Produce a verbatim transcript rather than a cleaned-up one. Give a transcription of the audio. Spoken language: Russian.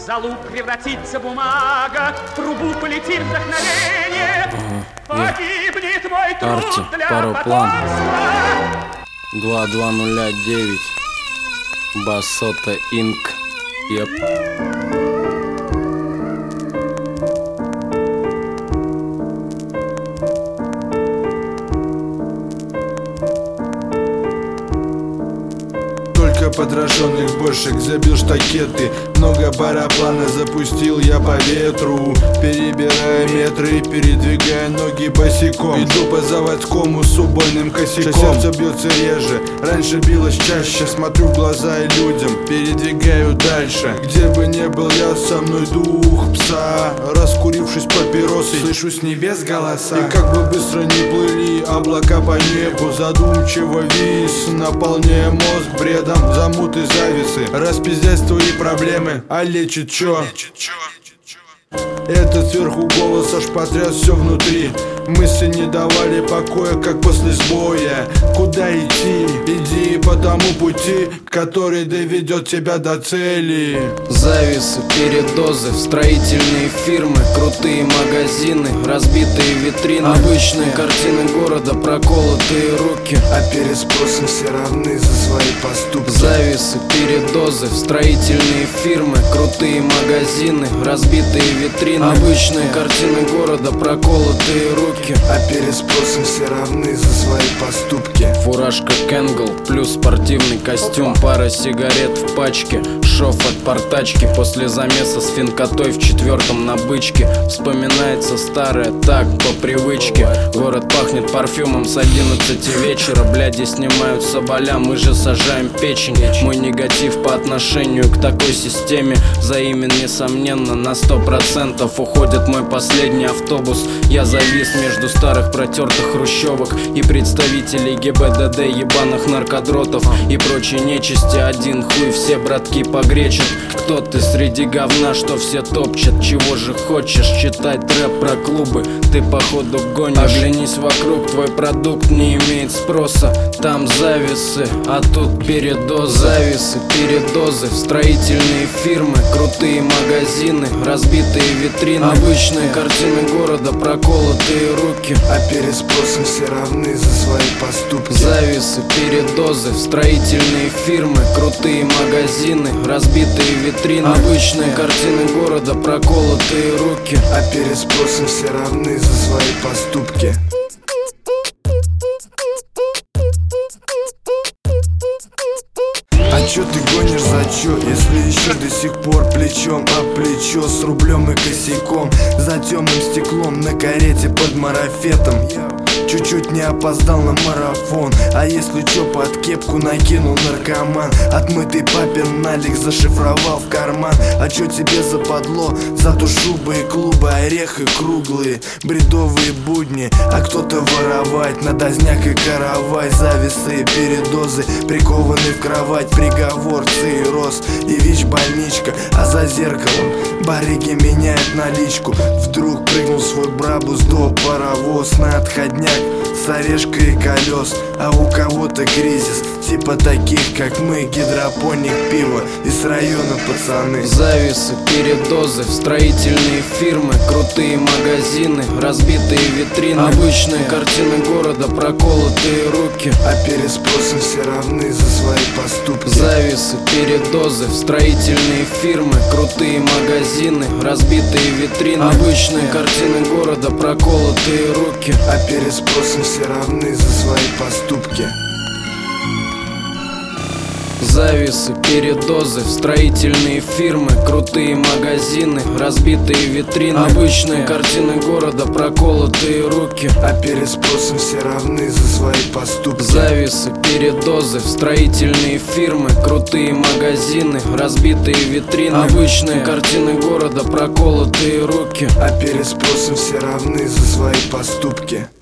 За лук превратится бумага, в трубу полетит вдохновение. Ага, погибнет мой труд Арти, для пароплан. потомства. два два ноль девять Басота Инк. Еп. Подраженных бошек забил штакеты. Много параплана запустил я по ветру, перебирая метры, передвигая ноги босиком. Иду по заводскому с убойным косяком. Сердце бьется реже, раньше билось чаще. Смотрю в глаза и людям, передвигаю дальше. Где бы ни был я, со мной дух пса. Раскурившись папиросой, слышу с небес голоса. И как бы быстро ни плыли облака по небу, задумчиво вис, наполняя мозг бредом. Замуты, зависы, распиздять твои проблемы, а лечит чё? Этот сверху голос аж потряс все внутри. Мысли не давали покоя, как после сбоя. Куда идти? Иди по тому пути, который доведет тебя до цели. Зависы, передозы, строительные фирмы, крутые магазины, разбитые витрины, обычные картины города, проколотые руки, а перед спросом все равны за свои поступки. Зависы, передозы, строительные фирмы, крутые магазины, разбитые витрины, обычные картины города, проколотые руки, а перед спросом все равны за свои поступки. Фуражка Кенгл плюс спортивный костюм, пара сигарет в пачке, шов от портачки. После замеса с финкотой в четвертом на бычке вспоминается старое так, по привычке. Город пахнет парфюмом с одиннадцати вечера. Бляди снимают соболя, мы же сажаем печень. Мой негатив по отношению к такой системе взаимен, несомненно, на сто процентов. Уходит мой последний автобус. Я завис между старых протертых хрущевок и представителей ГИБДД, ебаных наркодротов и прочей нечисти. Один хуй все братки погречат. Кто ты среди говна, что все топчат? Чего же хочешь? Читать рэп про клубы ты походу гонишь. Оглянись вокруг, твой продукт не имеет спроса. Там зависы, а тут передозы. Зависы, передозы, строительные фирмы, крутые магазины, разбитые витрины, обычные картины города, проколотые руки, а перед спросом все равны за свои поступки. Зависы, передозы, строительные фирмы, крутые магазины, разбитые витрины, обычные картины города, проколотые руки, а перед спросом все равны за свои поступки. А чё ты гонишь, за чё? Если еще до сих пор плечом об плечо, с рублем и косяком, за темным стеклом на карете под марафетом. Чуть-чуть не опоздал на марафон, а если чё, под кепку накинул наркоман. Отмытый папин налик зашифровал в карман. А чё тебе западло? Зато шубы и клубы, орехи круглые, бредовые будни, а кто-то воровать, надозняк и каравай. Зависы и передозы, прикованный в кровать, приговор, цирроз и ВИЧ-больничка. А за зеркалом барыги меняют наличку. Вдруг прыгнул в свой брабус до паровоз на отходняк с орешкой и колес. А у кого-то кризис, типа таких, как мы, гидропоник, пиво из района пацаны. Зависы, передозы, строительные фирмы, крутые магазины, разбитые витрины, обычные картины города, проколотые руки, а перед спросом все равны за свои поступки. Зависы, передозы, строительные фирмы, крутые магазины, разбитые витрины, обычные картины города, проколотые руки, а перед спросом все равны за свои поступки. Зависы, передозы, строительные фирмы, крутые магазины, разбитые витрины, обычные картины города, проколотые руки, а перед спросом все равны за свои поступки. Зависы, передозы, строительные фирмы, крутые магазины, разбитые витрины, обычные картины города, проколотые руки, а перед спросом все равны за свои поступки.